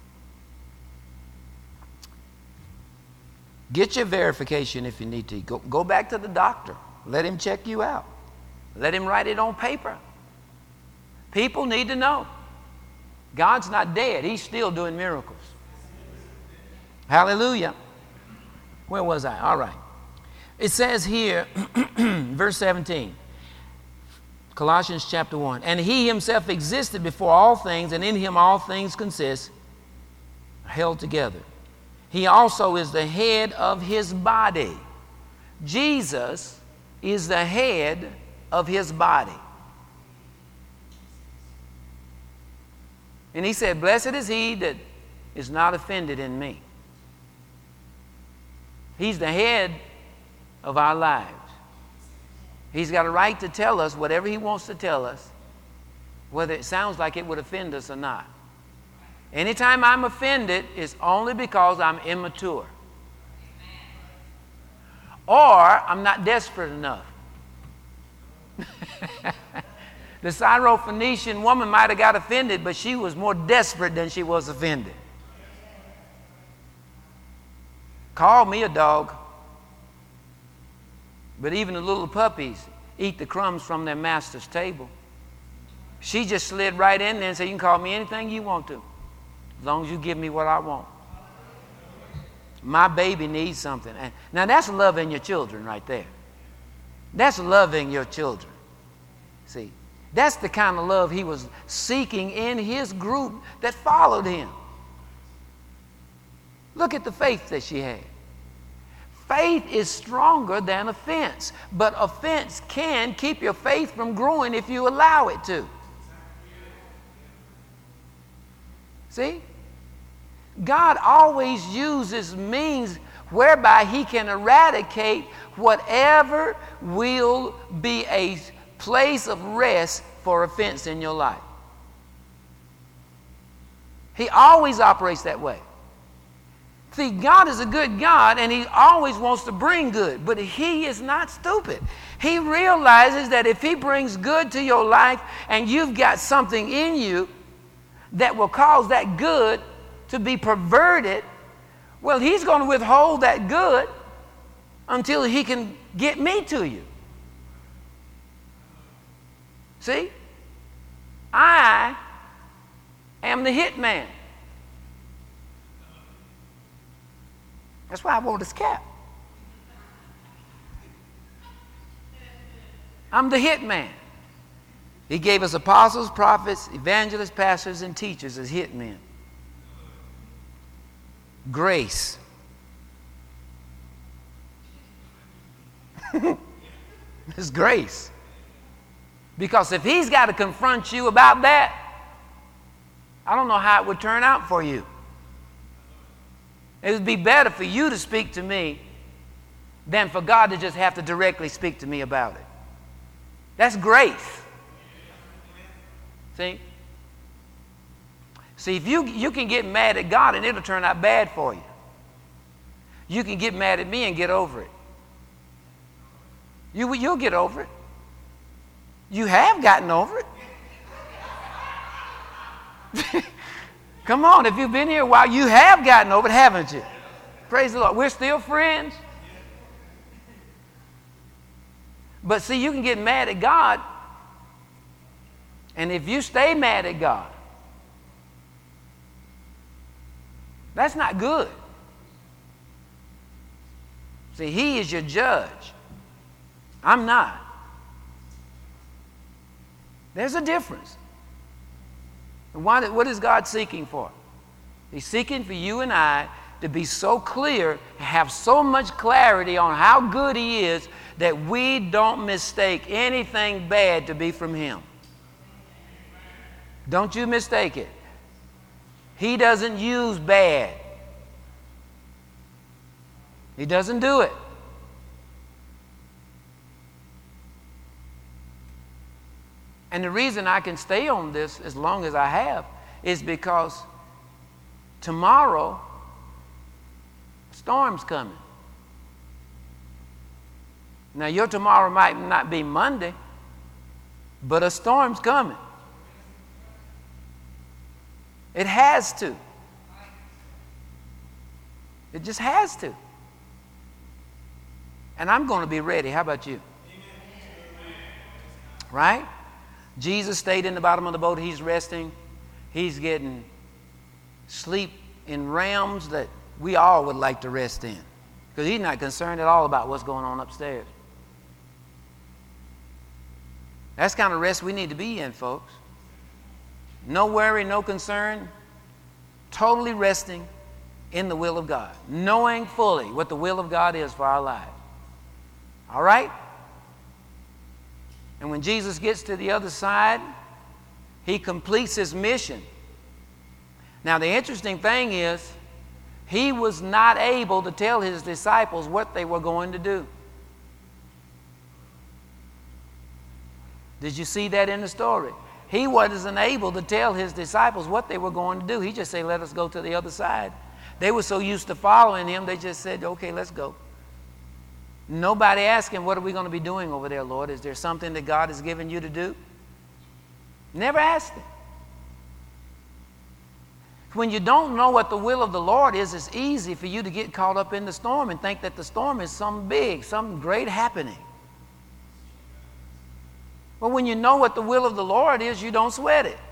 S1: Get your verification if you need to. Go back to the doctor. Let him check you out. Let him write it on paper. People need to know. God's not dead. He's still doing miracles. Hallelujah. Where was I? All right. It says here, verse 17, Colossians chapter 1. And he himself existed before all things, and in him all things consist, held together. He also is the head of his body. Jesus is the head of his body. And he said, blessed is he that is not offended in me. He's the head of our lives. He's got a right to tell us whatever he wants to tell us, whether it sounds like it would offend us or not. Anytime I'm offended, it's only because I'm immature. Or I'm not desperate enough. The Syrophoenician woman might have got offended, but she was more desperate than she was offended. Call me a dog. But even the little puppies eat the crumbs from their master's table. She just slid right in there and said, you can call me anything you want to, as long as you give me what I want. My baby needs something. And now that's loving your children right there. That's loving your children. See, that's the kind of love he was seeking in his group that followed him. Look at the faith that she had. Faith is stronger than offense, but offense can keep your faith from growing if you allow it to. See? God always uses means whereby he can eradicate whatever will be a place of rest for offense in your life. He always operates that way. See, God is a good God, and he always wants to bring good, but he is not stupid. He realizes that if he brings good to your life and you've got something in you that will cause that good to be perverted, well, he's going to withhold that good until he can get me to you. See? I am the hit man. That's why I wore this cap. I'm the hit man. He gave us apostles, prophets, evangelists, pastors, and teachers as hit men. Grace. It's grace. Because if he's got to confront you about that, I don't know how it would turn out for you. It would be better for you to speak to me than for God to just have to directly speak to me about it. That's grace. See? See, if you can get mad at God and it'll turn out bad for you. You can get mad at me and get over it. You'll get over it. You have gotten over it. Come on, if you've been here a while, you have gotten over it, haven't you? Praise the Lord. We're still friends. But see, you can get mad at God, and if you stay mad at God, that's not good. See, he is your judge. I'm not. There's a difference. And what is God seeking for? He's seeking for you and I to be so clear, have so much clarity on how good he is that we don't mistake anything bad to be from him. Don't you mistake it. He doesn't use bad. He doesn't do it. And the reason I can stay on this as long as I have is because tomorrow, a storm's coming. Now, your tomorrow might not be Monday, but a storm's coming. It has to. It just has to. And I'm going to be ready. How about you? Right? Jesus stayed in the bottom of the boat. He's resting. He's getting sleep in realms that we all would like to rest in, because he's not concerned at all about what's going on upstairs. That's the kind of rest we need to be in, folks. No worry, no concern, totally resting in the will of God, knowing fully what the will of God is for our lives. All right? And when Jesus gets to the other side, he completes his mission. Now, the interesting thing is, he was not able to tell his disciples what they were going to do. Did you see that in the story? He wasn't able to tell his disciples what they were going to do. He just said, let us go to the other side. They were so used to following him, they just said, okay, let's go. Nobody asked him, what are we going to be doing over there, Lord? Is there something that God has given you to do? Never asked him. When you don't know what the will of the Lord is, it's easy for you to get caught up in the storm and think that the storm is something big, something great happening. But when you know what the will of the Lord is, you don't sweat it.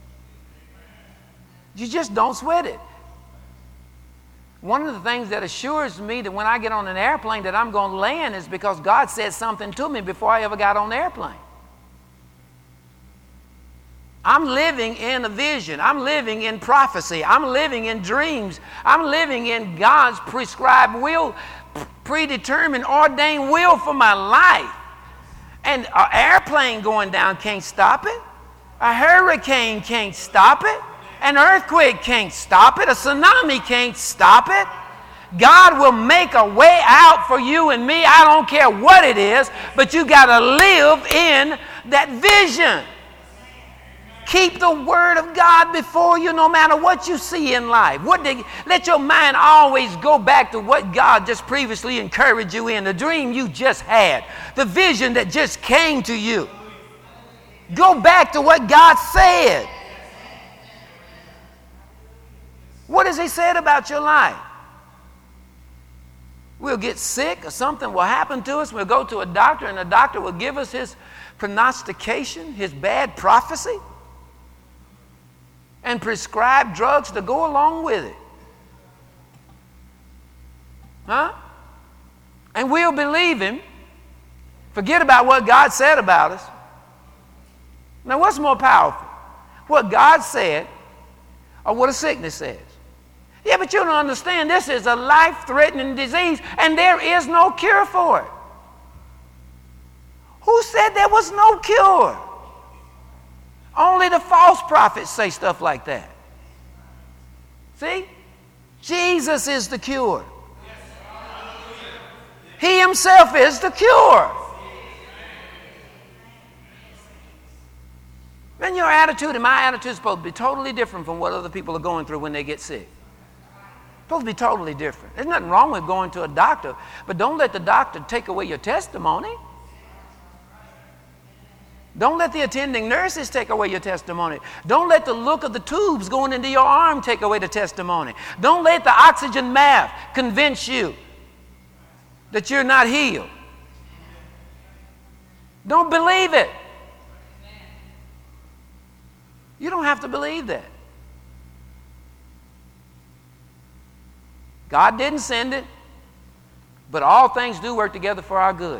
S1: You just don't sweat it. One of the things that assures me that when I get on an airplane that I'm going to land is because God said something to me before I ever got on the airplane. I'm living in a vision. I'm living in prophecy. I'm living in dreams. I'm living in God's prescribed will, predetermined, ordained will for my life. And an airplane going down can't stop it. A hurricane can't stop it. An earthquake can't stop it. A tsunami can't stop it. God will make a way out for you and me. I don't care what it is, but you got to live in that vision. Keep the Word of God before you no matter what you see in life. Let your mind always go back to what God just previously encouraged you in, the dream you just had, the vision that just came to you. Go back to what God said. What has He said about your life? We'll get sick or something will happen to us. We'll go to a doctor and the doctor will give us his prognostication, his bad prophecy, and prescribe drugs to go along with it. Huh? And we'll believe him. Forget about what God said about us. Now, what's more powerful? What God said or what a sickness says? Yeah, but you don't understand. This is a life-threatening disease, and there is no cure for it. Who said there was no cure? Only the false prophets say stuff like that. See? Jesus is the cure. He himself is the cure. Then your attitude and my attitude is supposed to be totally different from what other people are going through when they get sick. It's supposed to be totally different. There's nothing wrong with going to a doctor, but don't let the doctor take away your testimony. Don't let the attending nurses take away your testimony. Don't let the look of the tubes going into your arm take away the testimony. Don't let the oxygen mask convince you that you're not healed. Don't believe it. You don't have to believe that. God didn't send it, but all things do work together for our good.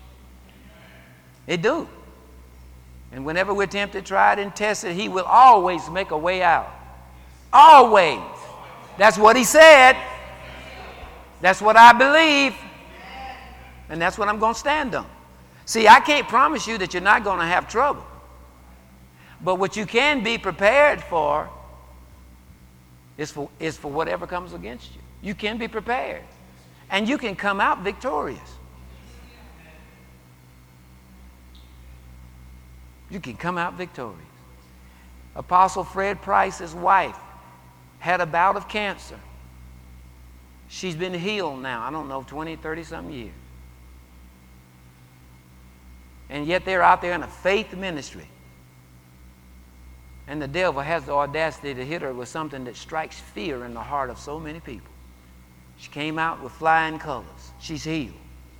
S1: It do. And whenever we're tempted, tried, and tested, He will always make a way out. Always. That's what He said. That's what I believe. And that's what I'm going to stand on. See, I can't promise you that you're not going to have trouble. But what you can be prepared for is for whatever comes against you. You can be prepared. And you can come out victorious. You can come out victorious. Apostle Fred Price's wife had a bout of cancer. She's been healed now, I don't know, 20, 30-something years. And yet they're out there in a faith ministry. And the devil has the audacity to hit her with something that strikes fear in the heart of so many people. She came out with flying colors. She's healed.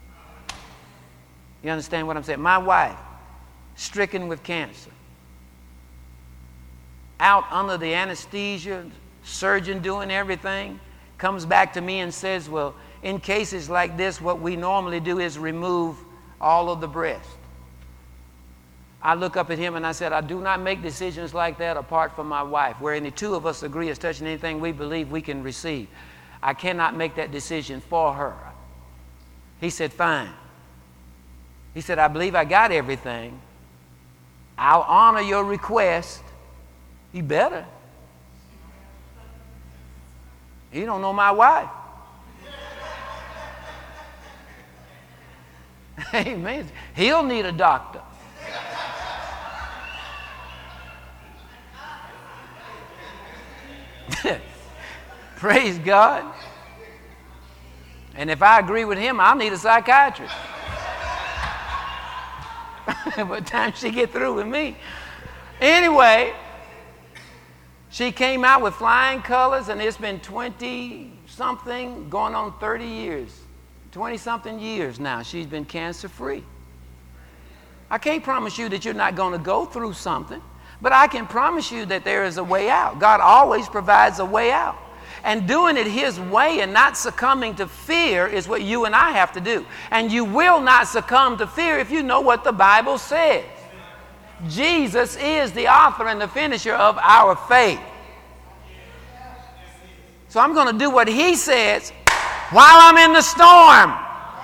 S1: You understand what I'm saying? My wife, stricken with cancer, out under the anesthesia, surgeon doing everything, comes back to me and says, well, in cases like this, what we normally do is remove all of the breast. I look up at him and I said, I do not make decisions like that apart from my wife, where any two of us agree as touching anything we believe we can receive. I cannot make that decision for her. He said, fine. He said, I believe I got everything. I'll honor your request. You better. You don't know my wife. Amen. He'll need a doctor. Praise God. And if I agree with him, I'll need a psychiatrist. By the time she get through with me. Anyway, she came out with flying colors, and it's been 20-something, going on 30 years. 20-something years now she's been cancer-free. I can't promise you that you're not going to go through something, but I can promise you that there is a way out. God always provides a way out. And doing it His way and not succumbing to fear is what you and I have to do. And you will not succumb to fear if you know what the Bible says. Jesus is the author and the finisher of our faith. So I'm going to do what He says while I'm in the storm.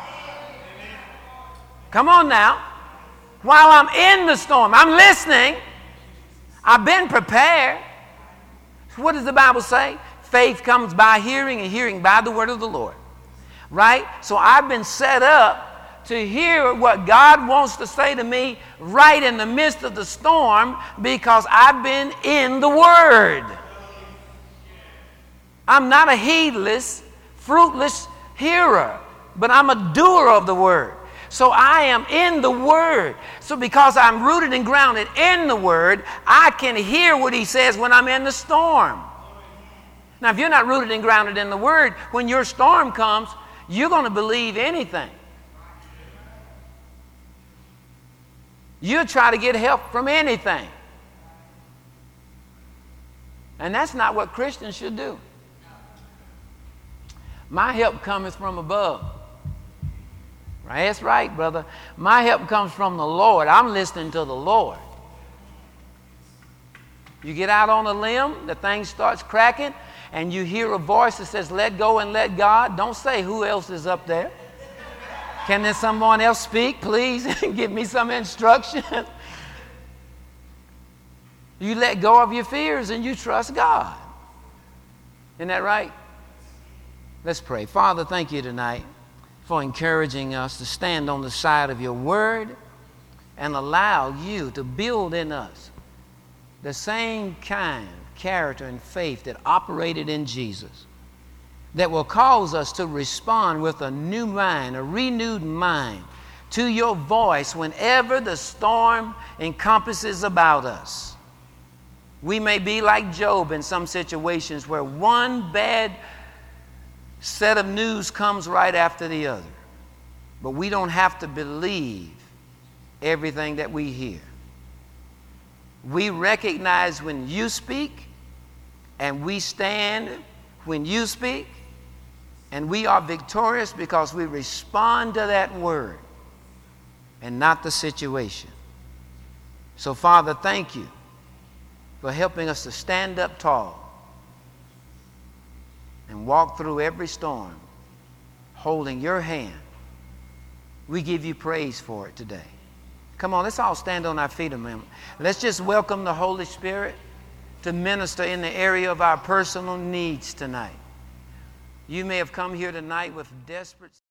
S1: Come on now. While I'm in the storm, I'm listening. I've been prepared. What does the Bible say? Faith comes by hearing, and hearing by the word of the Lord. Right? So I've been set up to hear what God wants to say to me right in the midst of the storm because I've been in the Word. I'm not a heedless, fruitless hearer, but I'm a doer of the Word. So I am in the Word. So because I'm rooted and grounded in the Word, I can hear what He says when I'm in the storm. Now, if you're not rooted and grounded in the Word, when your storm comes, you're going to believe anything. You'll try to get help from anything. And that's not what Christians should do. My help cometh from above. Right? That's right, brother. My help comes from the Lord. I'm listening to the Lord. You get out on a limb, the thing starts cracking, and you hear a voice that says, let go and let God. Don't say who else is up there. Can there someone else speak, please? Give me some instruction. You let go of your fears and you trust God. Isn't that right? Let's pray. Father, thank you tonight for encouraging us to stand on the side of your word and allow you to build in us the same kind of character and faith that operated in Jesus, that will cause us to respond with a new mind, a renewed mind to your voice whenever the storm encompasses about us. We may be like Job in some situations where one bad set of news comes right after the other. But we don't have to believe everything that we hear. We recognize when you speak, and we stand when you speak, and we are victorious because we respond to that word and not the situation. So, Father, thank you for helping us to stand up tall and walk through every storm holding your hand. We give you praise for it today. Come on, let's all stand on our feet a moment. Let's just welcome the Holy Spirit to minister in the area of our personal needs tonight. You may have come here tonight with desperate